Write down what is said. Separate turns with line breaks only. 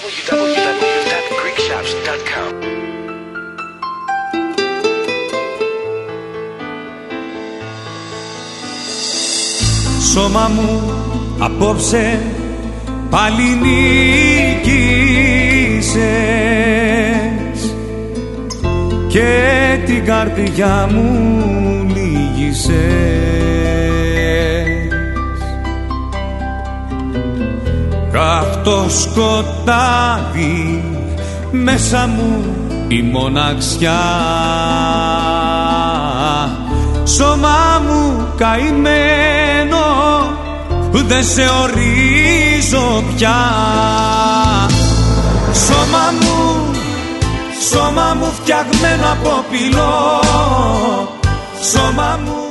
www.greekshops.com.
Σώμα μου απόψε πάλι νίκησες και την καρδιά μου λύγησες. Καυτό σκοτάδι μέσα μου η μοναξιά. Σώμα μου καημένο δεν σε ορίζω πια. Σώμα μου φτιαγμένο από πυλό. Σώμα μου